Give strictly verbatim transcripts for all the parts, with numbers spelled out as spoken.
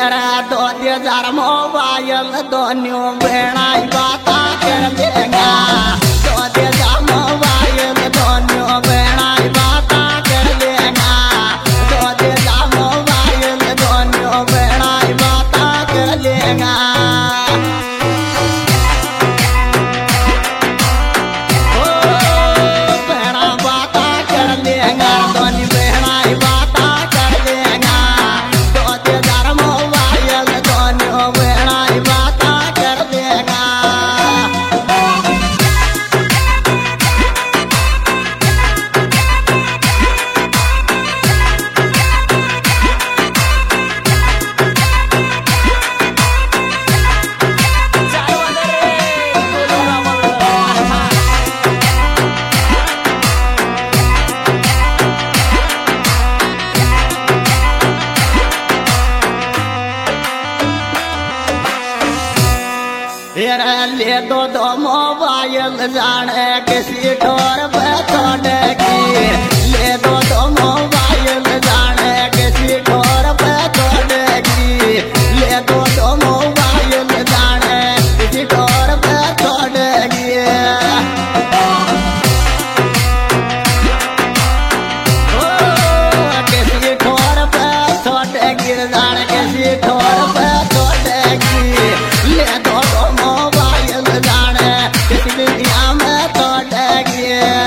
यारा दो हजार मोबाइल दोनों बेड़ाई बाता कर देगा दो हजार मोबाइल दोनों बेड़ाई बाता कर देगा दो हजार मोबाइल दोनों बेड़ाई बाता कर देगा ले दो दो मोबाइल जाने किसी ठोर पे छोड़ेगी ले दो दो मोबाइल जाने किसी ठोर पे छोड़ेगी ले दो दो मोबाइल जाने किसी ठोर पे छोड़ेगी किसी ठोर पे छोड़ेगी जाने किसी ठोर पे छोड़ेगी ले दो दो मोबाइल जाने किसी दुनिया में छोड़ेगी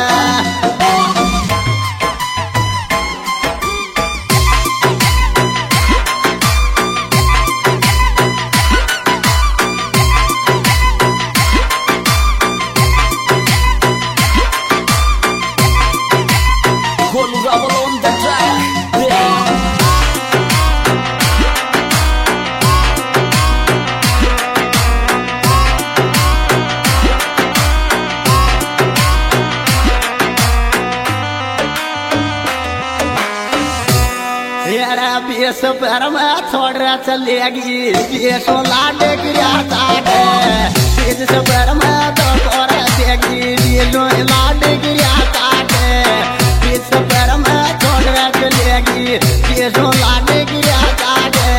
बीस पैर में छोड़ चलेगी बीस लाडे गिरा ताटे बीस पैर में तो कर देगी बीस लाडे गिरा ताटे बीस पैर में छोड़ चलेगी बीस लाडे गिरा ताटे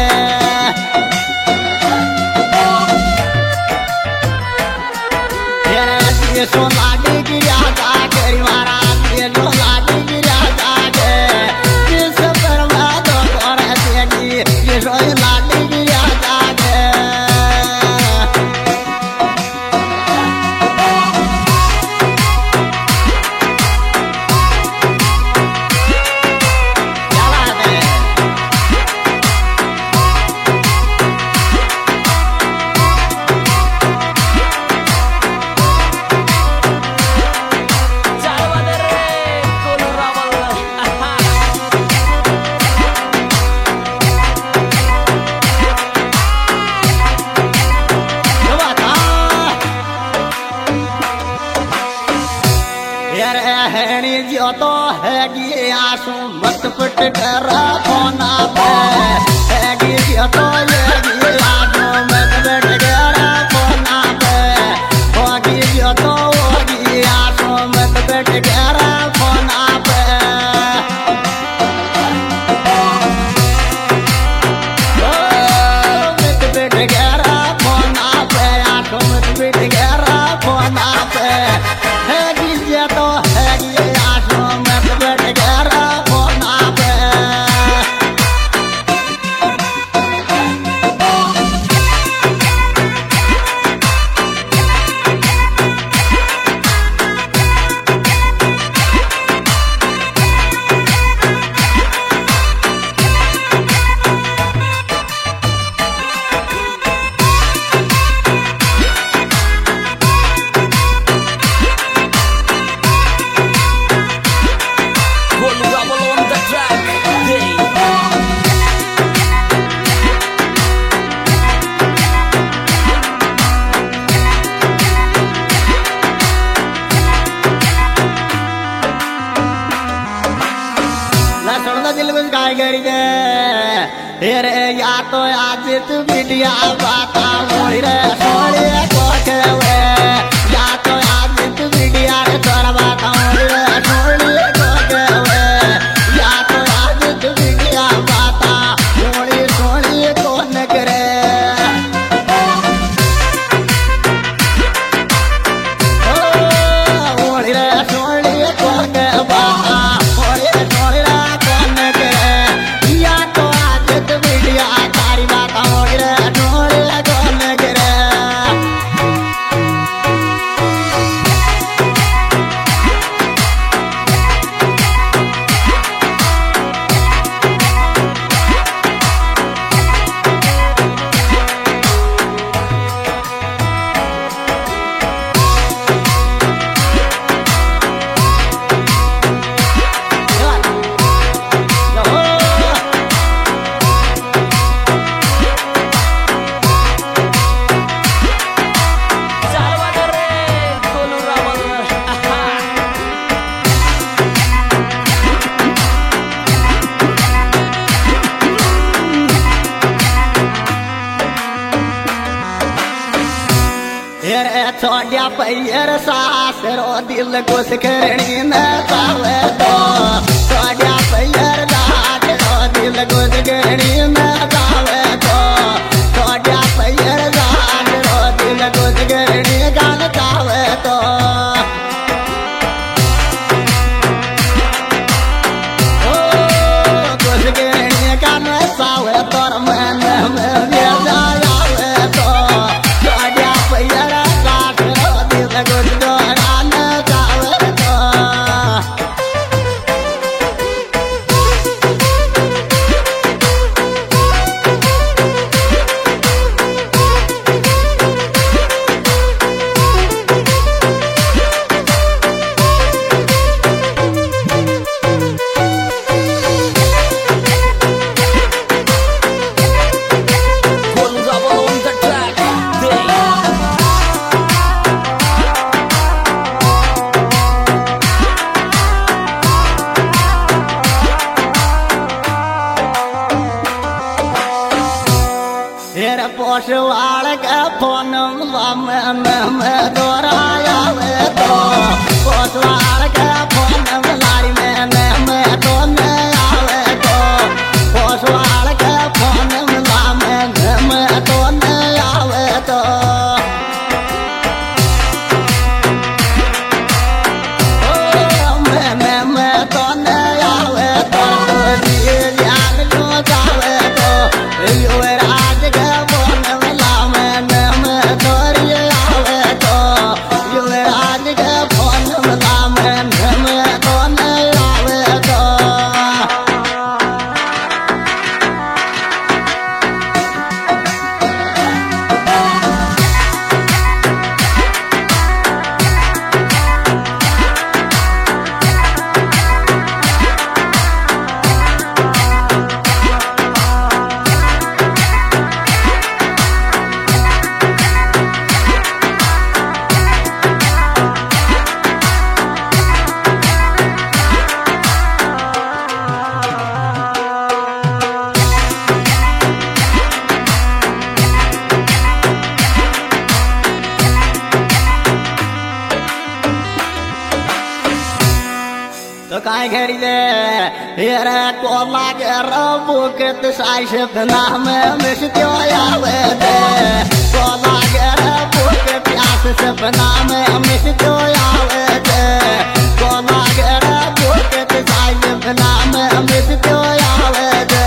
बीस लाडे गिरा ताटे मारा बीस लाडे गिरा ताटे बीस पैर में ये रोई लाडी गिरा जागे चला दे चलवा दे रे कोलू रावल जो तो है गी आंसू मत पट कर कोना पे है गी जो तो है गी आंसू मत पट कर कोना पे होगी जो तो होगी आंसू मत पट कर कोना पे मत पट कर कोना पे आंसू मत पट कर कोना पे है गी जो तो है गी दिल में गाय गरी दे तेरे या तो आज तू बिटिया बाता मोरी रे सोरे कोके वे या तो आज तू बिटिया रे तोरा बाता मोरी रे सोरे कोके वे या तो आज तू बिटिया बाता मोरी सोरी कोन सोड्या पैर सासरो दिल कुछ करणी न चावे तो सोड्या पैर सासरो दिल कुछ करणी न चावे तो सोड्या पैर सासरो दिल कुछ करणी गान चावे तो ओ कुछ करणी गान चावे तो मन में जावे तो सोड्या पैर सासरो दिल कुछ गान चावे तो पोषवाड़ के फोन में दोराया तो पोषवाड़ के फोन लारी में में तो आवे तो पोषवाड़ के फोन में में तो आवे तो में में में तो आवे तो जान लो जावे तो युवराज के तो काय घरी दे येरे कोला के रबु के तसाई सपना में मिसत्यो आवे दे कोला के रबु के प्यास सपना में मिसत्यो आवे दे कोला के रबु के तसाई सपना में मिसत्यो आवे दे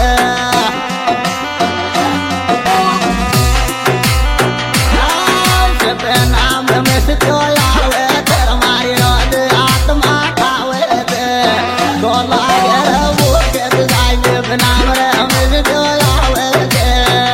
सपना में मिसत्यो आवे दे हमारी रोद आत्मा खावे दे कोला के रबु के तसाई सपना में मिसत्यो आवे दे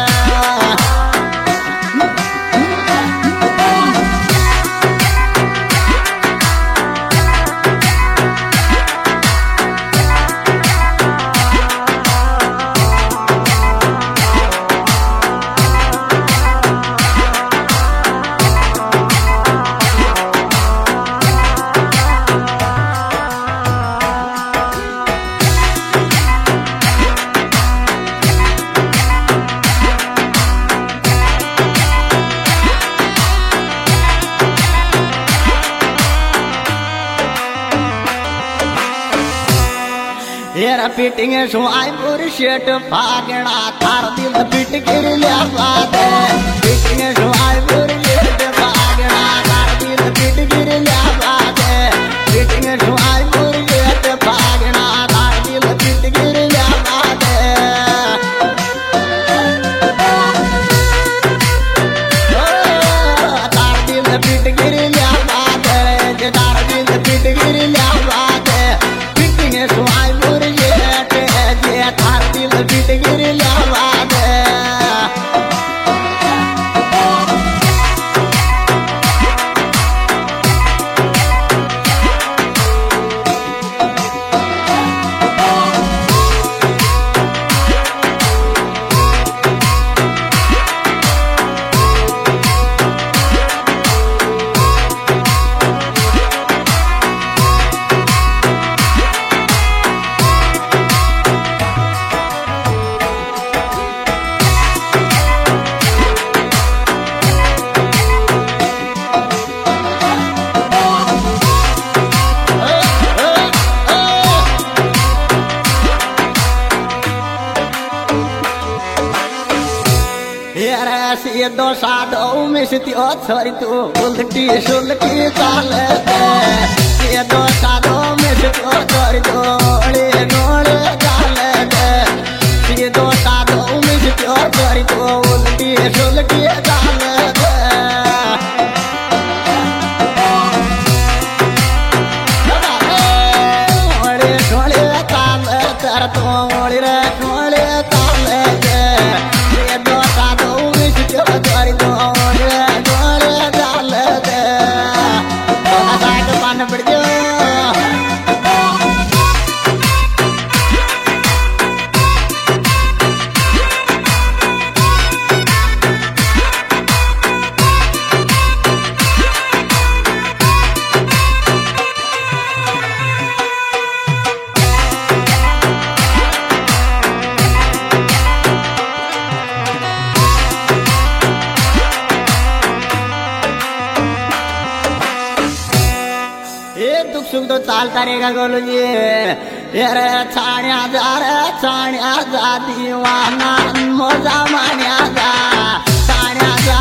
येरा पिटिंग सुआई पूरी शेट फागणा थार दिल पिट गिर लिया बात पिटिंग सुआई पूरी शेट फागणा थार दिल पिट गिर लिया बात पिटिंग सुआई पूरी शेट फागणा थार दिल पिट गिर लिया बात थार दिल पिट गिर लिया बात थार दिल पिट गिर लिया बात पिटिंग सुआई थार दिल पिट गिर लिया बात सीधो साधो मिस्त्यो छोरी तू उल्टी सुल्टी चाले दे सीधो साधो मिस्त्यो छोरी तू ओले नोले चाले दे सीधो साधो मिस्त्यो छोरी तू उल्टी सुल्टी चाले दे ओले नोले चाले कर तू ओले रे नोले चाले दे सीधो साधो मिस्त्यो छोरी तू ओले नोले चाले दे आजा के पान पड़ गयो दुख सुख तो चालता रहेगा गोलू जी अरे छाण्या जा रे छाण्या जा दीवाना मोजा मान्या जा छाण्या जा